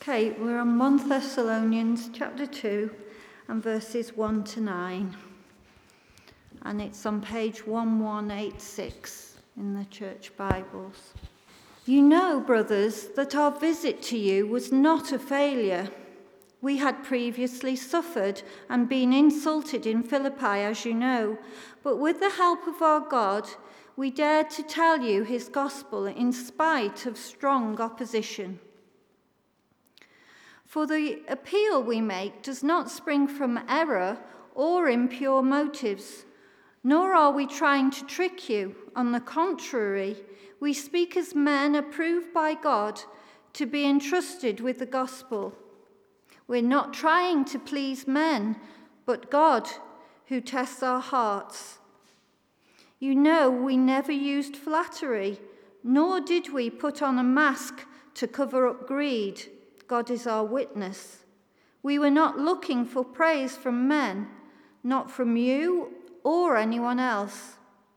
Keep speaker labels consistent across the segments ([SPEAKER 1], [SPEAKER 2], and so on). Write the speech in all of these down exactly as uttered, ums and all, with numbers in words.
[SPEAKER 1] Okay, we're on First Thessalonians chapter two and verses one to nine. And it's on page eleven eighty-six in the church Bibles. You know, brothers, that our visit to you was not a failure. We had previously suffered and been insulted in Philippi, as you know, but with the help of our God, we dared to tell you his gospel in spite of strong opposition. For the appeal we make does not spring from error or impure motives, nor are we trying to trick you. On the contrary, we speak as men approved by God to be entrusted with the gospel. We're not trying to please men, but God, who tests our hearts. You know, we never used flattery, nor did we put on a mask to cover up greed. God is our witness. We were not looking for praise from men, not from you or anyone else.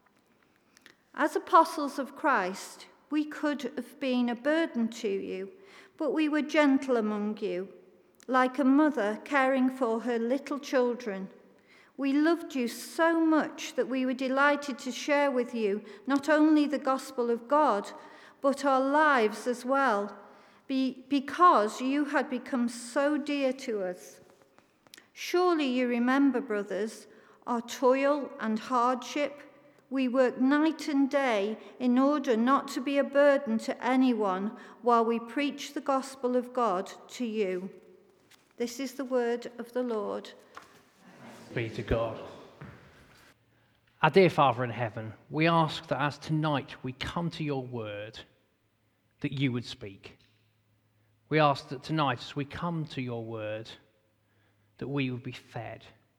[SPEAKER 1] As apostles of Christ, we could have been a burden to you, but we were gentle among you, like a mother caring for her little children. We loved you so much that we were delighted to share with you not only the gospel of God, but our lives as well, Be, because you had become so dear to us. Surely you remember, brothers, our toil and hardship. We worked night and day in order not to be a burden to anyone while we preach the gospel of God to you. This is the word of the Lord.
[SPEAKER 2] Be to God. Our dear Father in heaven, we ask that as tonight we come to your word, that you would speak. We ask that tonight, as we come to your word, that we would be fed.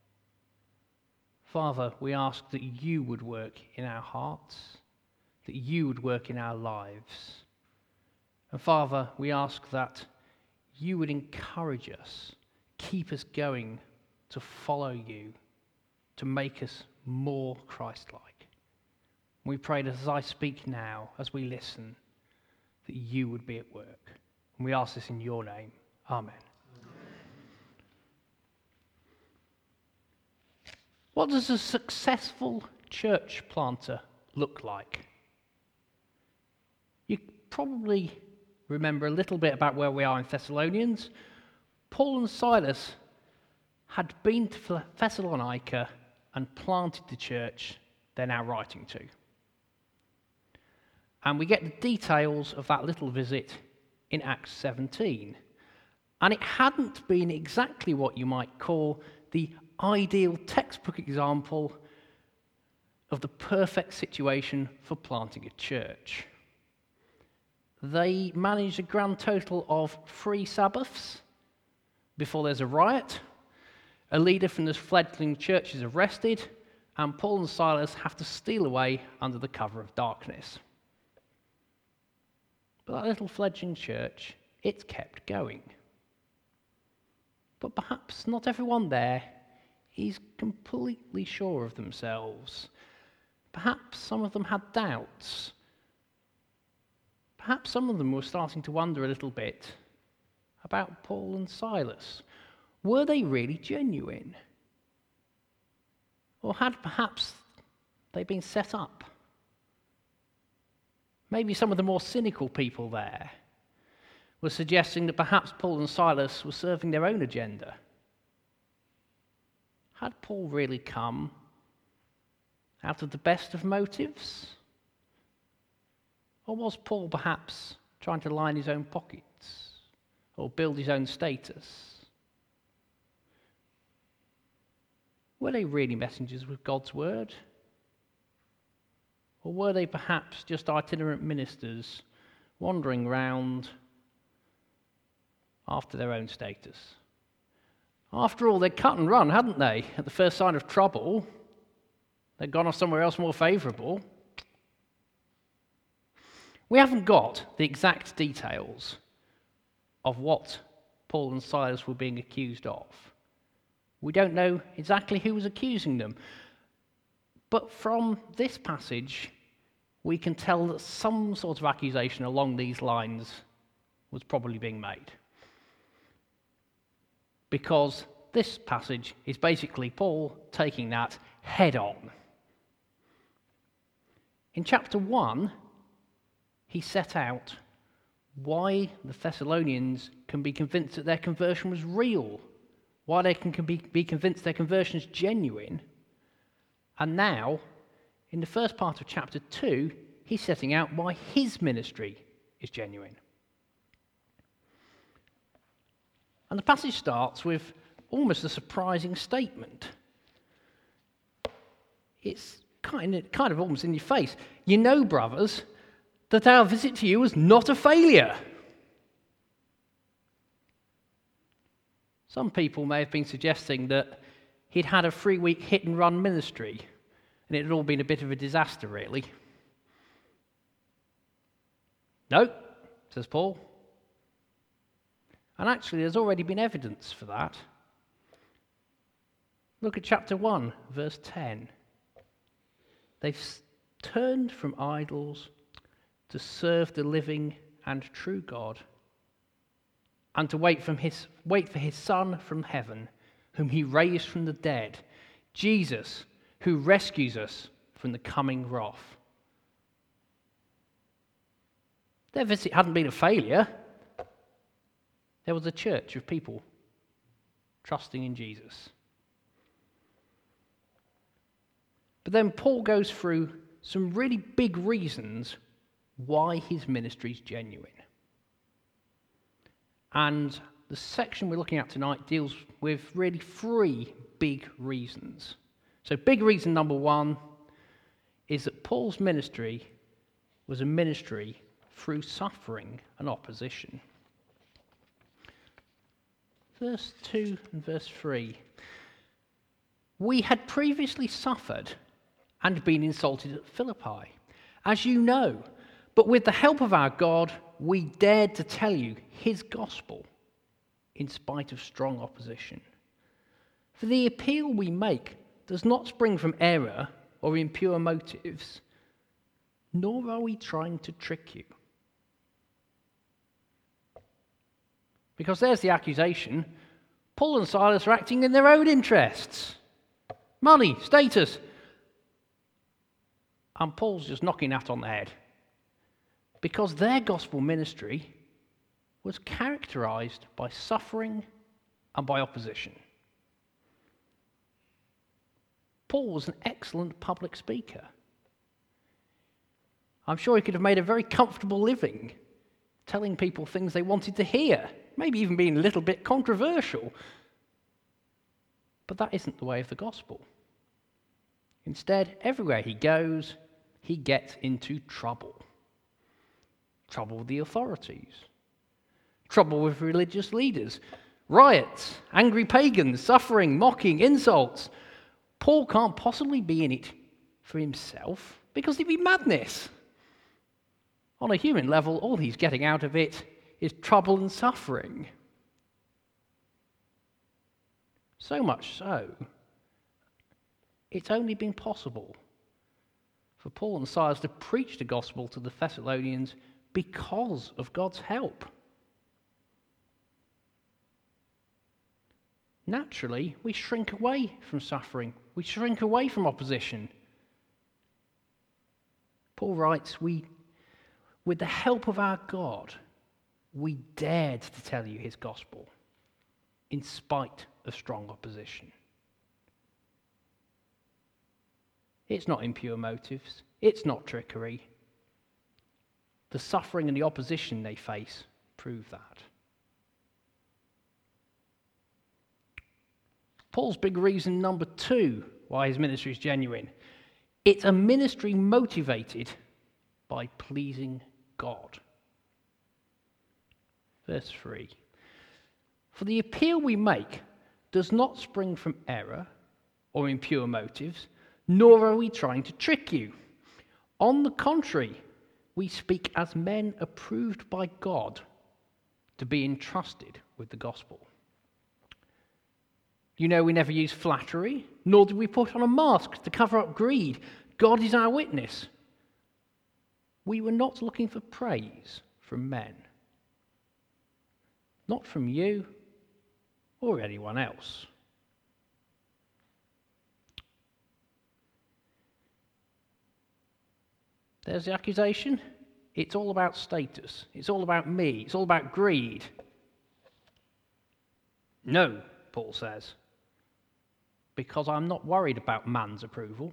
[SPEAKER 2] Father, we ask that you would work in our hearts, that you would work in our lives. And Father, we ask that you would encourage us, keep us going to follow you, to make us more Christ-like. We pray that as I speak now, as we listen, that you would be at work. And we ask this in your name. Amen. Amen. What does a successful church planter look like? You probably remember a little bit about where we are in Thessalonians. Paul and Silas had been to Thessalonica and planted the church they're now writing to. And we get the details of that little visit in Acts seventeen. And it hadn't been exactly what you might call the ideal textbook example of the perfect situation for planting a church. They managed a grand total of three Sabbaths before there's a riot. A leader from this fledgling church is arrested, and Paul and Silas have to steal away under the cover of darkness. But that little fledgling church, it's kept going. But perhaps not everyone there is completely sure of themselves. Perhaps some of them had doubts. Perhaps some of them were starting to wonder a little bit about Paul and Silas. Were they really genuine? Or had perhaps they been set up? Maybe some of the more cynical people there were suggesting that perhaps Paul and Silas were serving their own agenda. Had Paul really come out of the best of motives? Or was Paul perhaps trying to line his own pockets or build his own status? Were they really messengers with God's word? Or were they perhaps just itinerant ministers wandering around after their own status? After all, they'd cut and run, hadn't they? At the first sign of trouble, they'd gone off somewhere else more favourable. We haven't got the exact details of what Paul and Silas were being accused of. We don't know exactly who was accusing them. But from this passage, we can tell that some sort of accusation along these lines was probably being made. because this passage is basically Paul taking that head on. In chapter one, he set out why the Thessalonians can be convinced that their conversion was real, why they can be, be convinced their conversion is genuine. And now, in the first part of chapter two, he's setting out why his ministry is genuine. And the passage starts with almost a surprising statement. It's kind of, kind of almost in your face. You know, brothers, that our visit to you was not a failure. Some people may have been suggesting that he'd had a three-week hit-and-run ministry, and it had all been a bit of a disaster, really. No, says Paul. And actually, there's already been evidence for that. Look at chapter one, verse ten. They've turned from idols to serve the living and true God, and to wait, from his, wait for his Son from heaven, whom he raised from the dead, Jesus, who rescues us from the coming wrath. Their visit hadn't been a failure. There was a church of people trusting in Jesus. But then Paul goes through some really big reasons why his ministry is genuine. And the section we're looking at tonight deals with really three big reasons. So big reason number one is that Paul's ministry was a ministry through suffering and opposition. Verse two and verse three. We had previously suffered and been insulted at Philippi, as you know, but with the help of our God, we dared to tell you his gospel in spite of strong opposition. For the appeal we make does not spring from error or impure motives, nor are we trying to trick you. Because there's the accusation. Paul and Silas are acting in their own interests. Money, status. And Paul's just knocking that on the head. Because their gospel ministry was characterized by suffering and by opposition. Paul was an excellent public speaker. I'm sure he could have made a very comfortable living telling people things they wanted to hear, maybe even being a little bit controversial. But that isn't the way of the gospel. Instead, everywhere he goes, he gets into trouble. Trouble with the authorities. Trouble with religious leaders. Riots, angry pagans, suffering, mocking, insults. Paul can't possibly be in it for himself because it'd be madness. On a human level, all he's getting out of it is trouble and suffering. So much so, it's only been possible for Paul and Silas to preach the gospel to the Thessalonians because of God's help. Naturally, we shrink away from suffering. We shrink away from opposition. Paul writes, we, with the help of our God, we dared to tell you his gospel in spite of strong opposition. It's not impure motives. It's not trickery. The suffering and the opposition they face prove that. Paul's big reason number two why his ministry is genuine. It's a ministry motivated by pleasing God. Verse three. For the appeal we make does not spring from error or impure motives, nor are we trying to trick you. On the contrary, we speak as men approved by God to be entrusted with the gospel. You know we never use flattery, nor do we put on a mask to cover up greed. God is our witness. We were not looking for praise from men. Not from you or anyone else. There's the accusation. It's all about status. It's all about me. It's all about greed. No, Paul says, because I'm not worried about man's approval.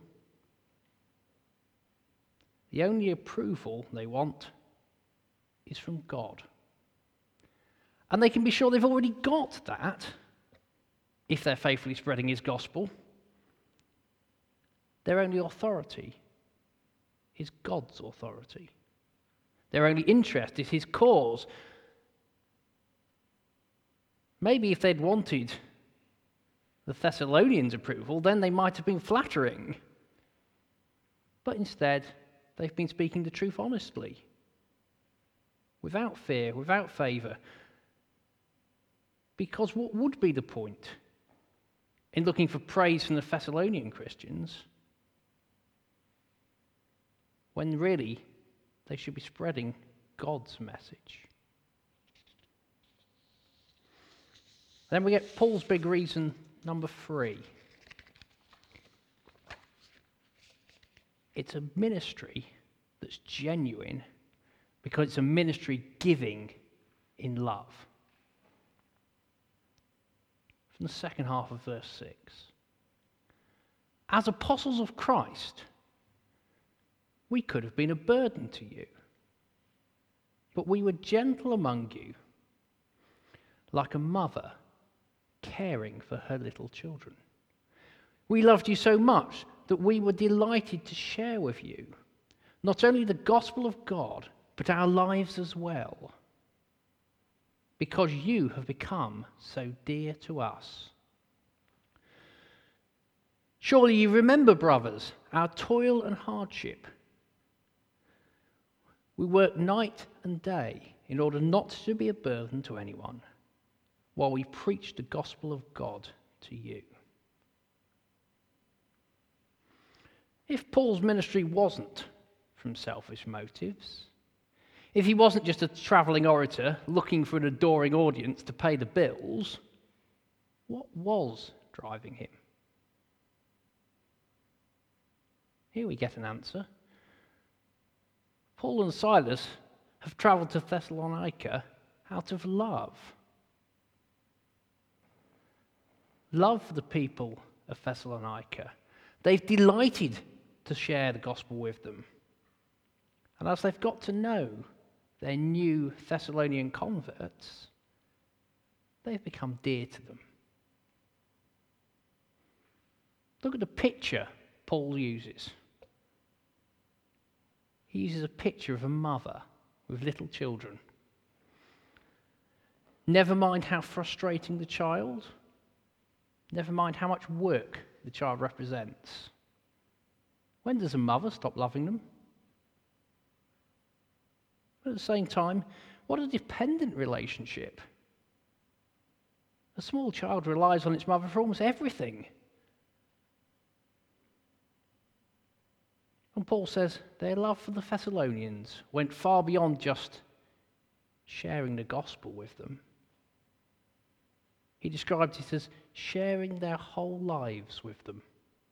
[SPEAKER 2] The only approval they want is from God. And they can be sure they've already got that if they're faithfully spreading his gospel. Their only authority is God's authority. Their only interest is his cause. Maybe if they'd wanted the Thessalonians' approval, then they might have been flattering. But instead, they've been speaking the truth honestly, without fear, without favour. Because what would be the point in looking for praise from the Thessalonian Christians when really they should be spreading God's message? Then we get Paul's big reason number three. It's a ministry that's genuine because it's a ministry giving in love. From the second half of verse six. As apostles of Christ, we could have been a burden to you, but we were gentle among you, like a mother caring for her little children. We loved you so much that we were delighted to share with you not only the gospel of God, but our lives as well, because you have become so dear to us. Surely you remember, brothers, our toil and hardship. We worked night and day in order not to be a burden to anyone, while we preached the gospel of God to you. If Paul's ministry wasn't from selfish motives, if he wasn't just a travelling orator looking for an adoring audience to pay the bills, what was driving him? Here we get an answer. Paul and Silas have travelled to Thessalonica out of love. Love for the people of Thessalonica. They've delighted to share the gospel with them. And as they've got to know their new Thessalonian converts, they've become dear to them. Look at the picture Paul uses. He uses a picture of a mother with little children. Never mind how frustrating the child, never mind how much work the child represents. When does a mother stop loving them? But at the same time, what a dependent relationship. A small child relies on its mother for almost everything. And Paul says their love for the Thessalonians went far beyond just sharing the gospel with them. He described it as sharing their whole lives with them.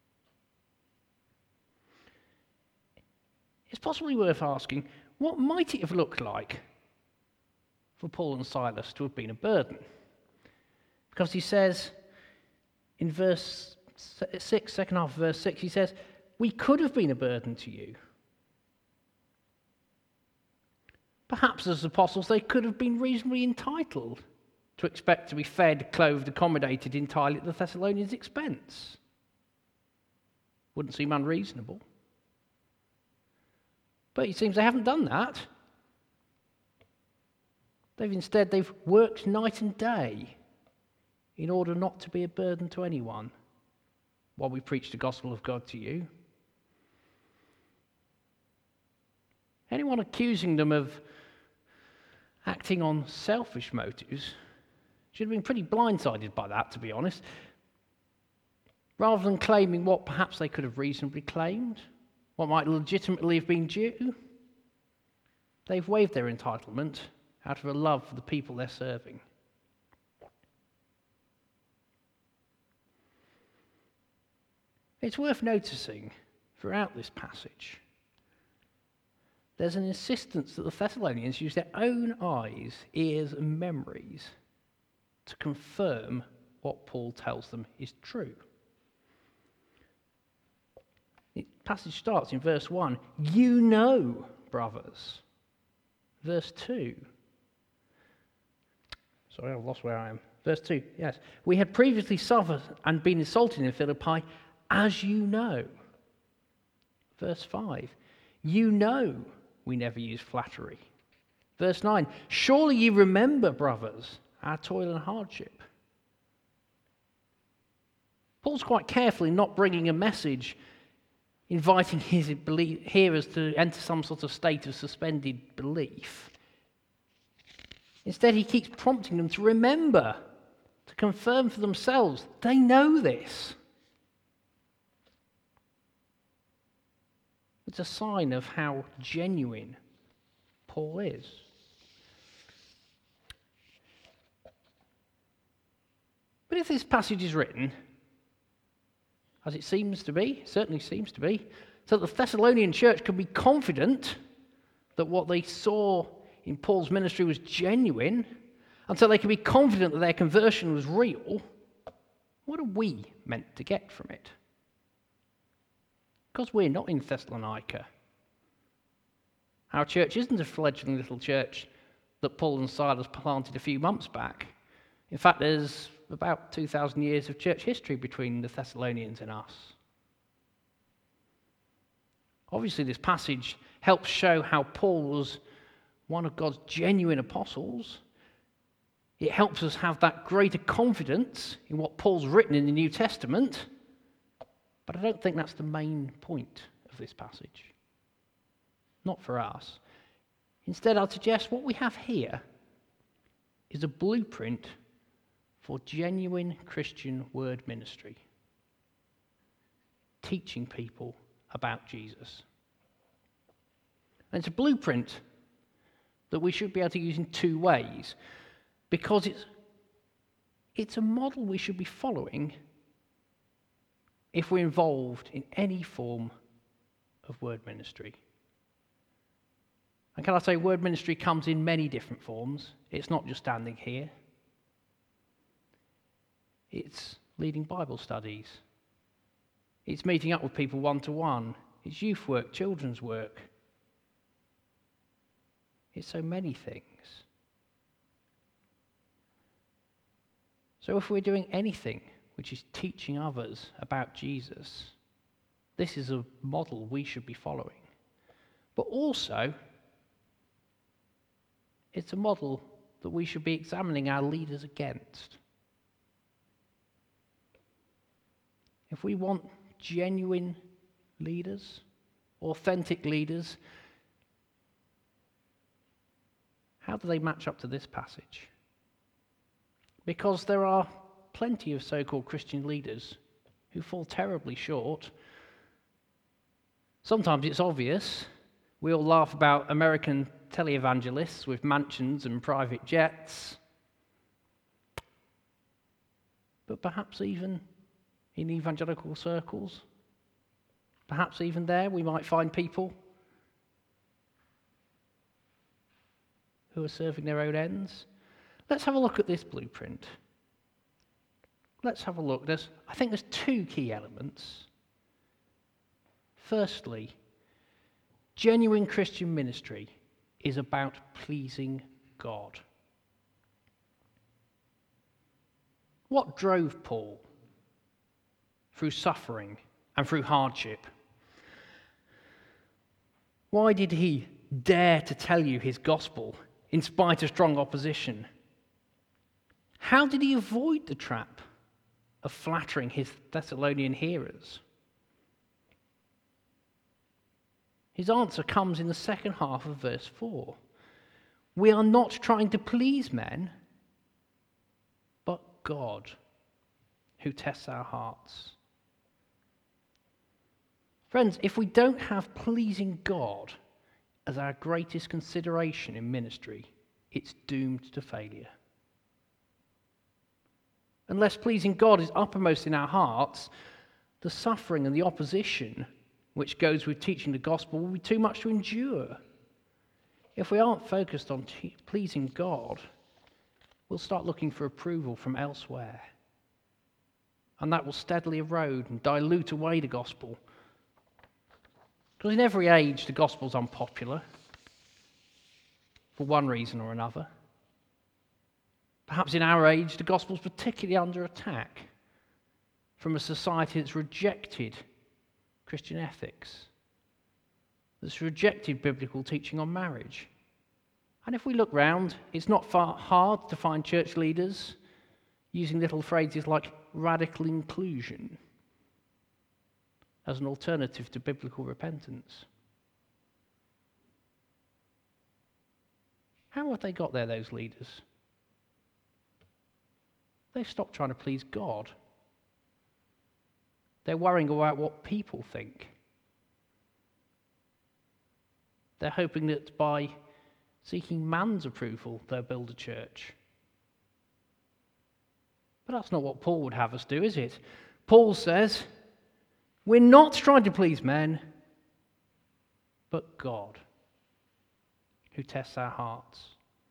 [SPEAKER 2] It's possibly worth asking, what might it have looked like for Paul and Silas to have been a burden? Because he says in verse six, second half of verse six, he says, we could have been a burden to you. Perhaps as apostles they could have been reasonably entitled to expect to be fed, clothed, accommodated entirely at the Thessalonians' expense. Wouldn't seem unreasonable. But it seems they haven't done that. They've instead, they've worked night and day in order not to be a burden to anyone while we preach the gospel of God to you. Anyone accusing them of acting on selfish motives should have been pretty blindsided by that, to be honest. Rather than claiming what perhaps they could have reasonably claimed, what might legitimately have been due, they've waived their entitlement out of a love for the people they're serving. It's worth noticing throughout this passage, there's an insistence that the Thessalonians use their own eyes, ears, and memories to confirm what Paul tells them is true. The passage starts in verse one, you know, brothers. Verse two, sorry, I've lost where I am. Verse two, yes. We had previously suffered and been insulted in Philippi, as you know. Verse five, you know we never use flattery. Verse nine, surely you remember, brothers, our toil and hardship. Paul's quite careful in not bringing a message inviting his hearers to enter some sort of state of suspended belief. Instead, he keeps prompting them to remember, to confirm for themselves. They know this. It's a sign of how genuine Paul is. But if this passage is written, as it seems to be, certainly seems to be, so that the Thessalonian church can be confident that what they saw in Paul's ministry was genuine, and so they can be confident that their conversion was real, what are we meant to get from it? Because we're not in Thessalonica. Our church isn't a fledgling little church that Paul and Silas planted a few months back. In fact, there's about two thousand years of church history between the Thessalonians and us. Obviously, this passage helps show how Paul was one of God's genuine apostles. It helps us have that greater confidence in what Paul's written in the New Testament. But I don't think that's the main point of this passage. Not for us. Instead, I'd suggest what we have here is a blueprint for genuine Christian word ministry. Teaching people about Jesus. And it's a blueprint that we should be able to use in two ways, because it's, it's a model we should be following if we're involved in any form of word ministry. And can I say, word ministry comes in many different forms. It's not just standing here. It's leading Bible studies. It's meeting up with people one-to-one. It's youth work, children's work. It's so many things. So if we're doing anything which is teaching others about Jesus, this is a model we should be following. But also, it's a model that we should be examining our leaders against. If we want genuine leaders, authentic leaders, how do they match up to this passage? Because there are plenty of so-called Christian leaders who fall terribly short. Sometimes it's obvious. We all laugh about American televangelists with mansions and private jets. But perhaps even in evangelical circles, perhaps even there we might find people who are serving their own ends. Let's have a look at this blueprint. Let's have a look. There's, I think there's two key elements. Firstly, genuine Christian ministry is about pleasing God. What drove Paul through suffering and through hardship? Why did he dare to tell you his gospel in spite of strong opposition? How did he avoid the trap of flattering his Thessalonian hearers? His answer comes in the second half of verse four. We are not trying to please men, but God, who tests our hearts. Friends, if we don't have pleasing God as our greatest consideration in ministry, it's doomed to failure. Unless pleasing God is uppermost in our hearts, the suffering and the opposition which goes with teaching the gospel will be too much to endure. If we aren't focused on te- pleasing God, we'll start looking for approval from elsewhere. And that will steadily erode and dilute away the gospel. Because in every age, the gospel's unpopular, for one reason or another. Perhaps in our age, the gospel's particularly under attack from a society that's rejected Christian ethics, that's rejected biblical teaching on marriage. And if we look round, it's not far hard to find church leaders using little phrases like radical inclusion as an alternative to biblical repentance. How have they got there, those leaders? They've stopped trying to please God. They're worrying about what people think. They're hoping that by seeking man's approval, they'll build a church. But that's not what Paul would have us do, is it? Paul says, we're not trying to please men, but God, who tests our hearts.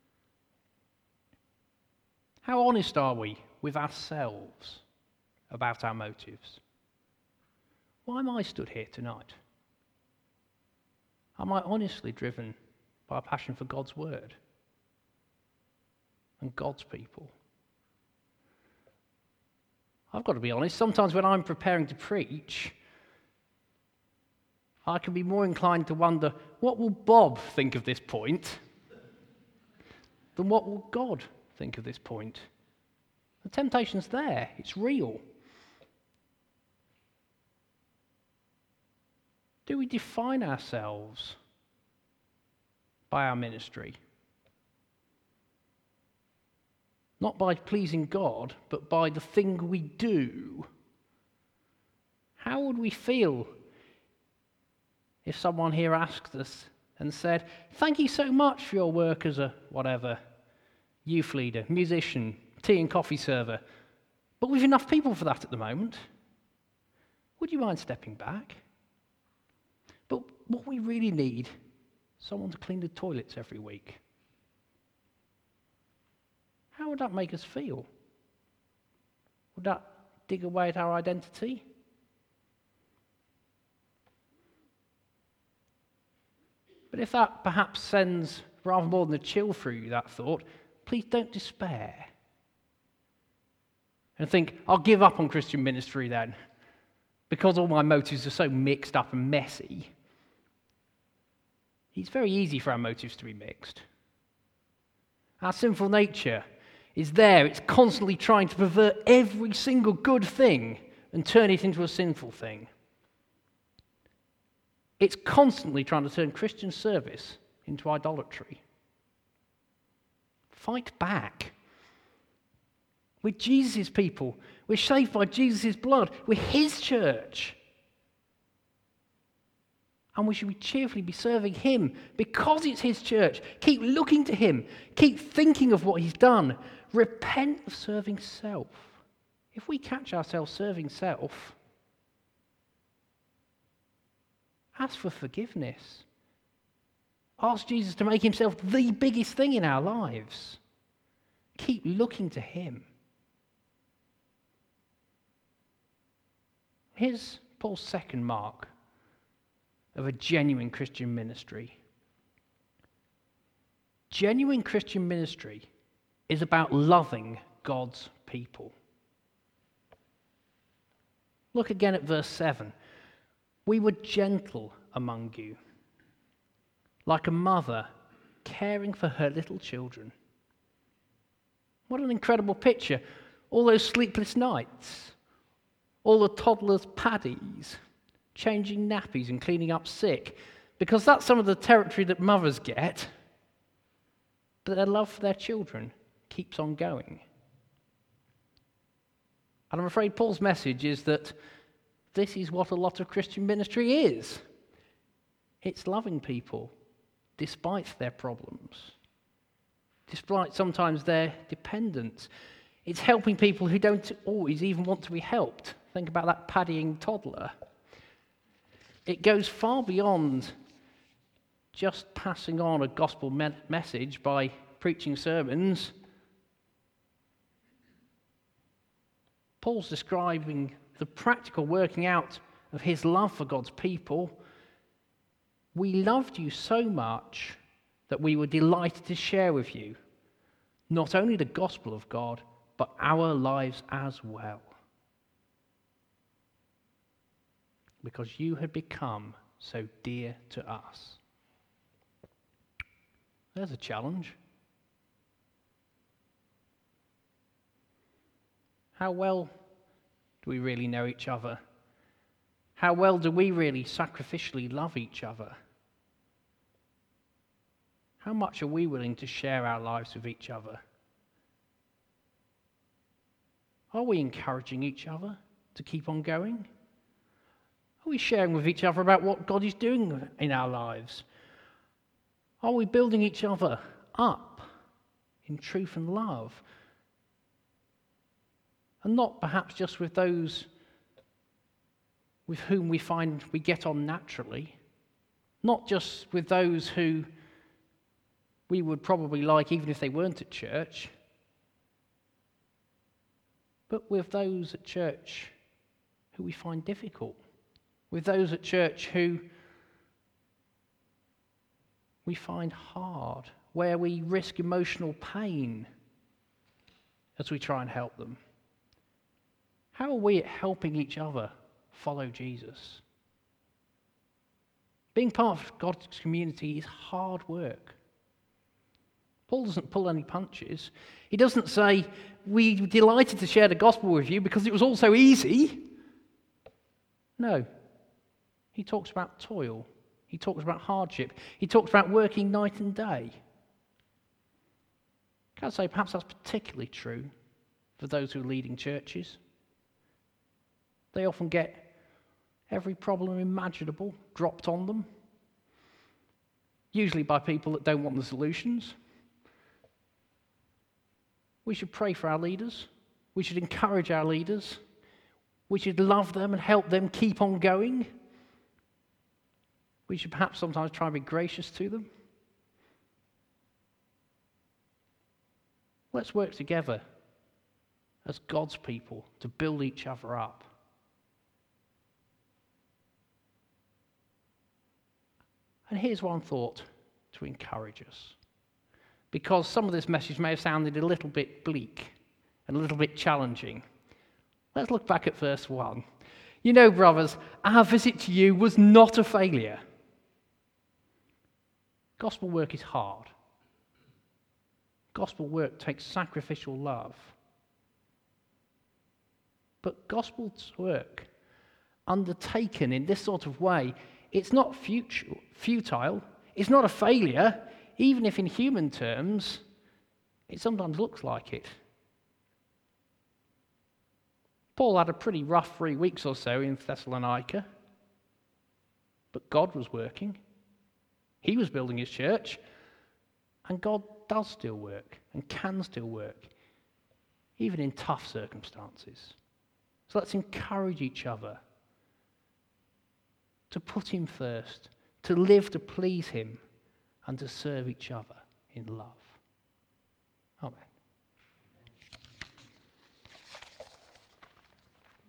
[SPEAKER 2] How honest are we with ourselves about our motives? Why am I stood here tonight? Am I honestly driven by a passion for God's word and God's people? I've got to be honest, sometimes when I'm preparing to preach, I can be more inclined to wonder, what will Bob think of this point than what will God think of this point? The temptation's there, it's real. Do we define ourselves by our ministry? Not by pleasing God, but by the thing we do. How would we feel if someone here asked us and said, thank you so much for your work as a whatever, youth leader, musician, tea and coffee server, but we've enough people for that at the moment. Would you mind stepping back? But what we really need, someone to clean the toilets every week. How would that make us feel? Would that dig away at our identity? But if that perhaps sends rather more than a chill through you, that thought, please don't despair. And think, I'll give up on Christian ministry then, because all my motives are so mixed up and messy. It's very easy for our motives to be mixed. Our sinful nature is there. It's constantly trying to pervert every single good thing and turn it into a sinful thing. It's constantly trying to turn Christian service into idolatry. Fight back. We're Jesus' people. We're saved by Jesus' blood. We're his church. And we should be cheerfully be serving him because it's his church. Keep looking to him. Keep thinking of what he's done. Repent of serving self. If we catch ourselves serving self, ask for forgiveness. Ask Jesus to make himself the biggest thing in our lives. Keep looking to him. Here's Paul's second mark of a genuine Christian ministry. Genuine Christian ministry is about loving God's people. Look again at verse seven. We were gentle among you, like a mother caring for her little children. What an incredible picture. All those sleepless nights, all the toddlers' paddies, changing nappies and cleaning up sick, because that's some of the territory that mothers get, but their love for their children keeps on going. And I'm afraid Paul's message is that this is what a lot of Christian ministry is. It's loving people despite their problems, despite sometimes their dependence. It's helping people who don't always even want to be helped Think about that paddying toddler. It goes far beyond just passing on a gospel me- message by preaching sermons. Paul's describing the practical working out of his love for God's people. We loved you so much that we were delighted to share with you not only the gospel of God, but our lives as well. Because you had become so dear to us. There's a challenge. How well do we really know each other? How well do we really sacrificially love each other? How much are we willing to share our lives with each other? Are we encouraging each other to keep on going? Are we sharing with each other about what God is doing in our lives? Are we building each other up in truth and love? And not perhaps just with those with whom we find we get on naturally, not just with those who we would probably like even if they weren't at church, but with those at church who we find difficult, with those at church who we find hard, where we risk emotional pain as we try and help them. How are we at helping each other follow Jesus? Being part of God's community is hard work. Paul doesn't pull any punches. He doesn't say, we're delighted to share the gospel with you because it was all so easy. No. He talks about toil. He talks about hardship. He talks about working night and day. Can I say perhaps that's particularly true for those who are leading churches? They often get every problem imaginable dropped on them, usually by people that don't want the solutions. We should pray for our leaders. We should encourage our leaders. We should love them and help them keep on going. We should perhaps sometimes try and be gracious to them. Let's work together as God's people to build each other up. And here's one thought to encourage us. Because some of this message may have sounded a little bit bleak and a little bit challenging. Let's look back at verse one. You know, brothers, our visit to you was not a failure. Gospel work is hard. Gospel work takes sacrificial love. But gospel work undertaken in this sort of way, it's not futile, it's not a failure, even if in human terms it sometimes looks like it. Paul had a pretty rough three weeks or so in Thessalonica, but God was working. He was building his church, and God does still work and can still work, even in tough circumstances. So let's encourage each other to put him first, to live to please him, and to serve each other in love.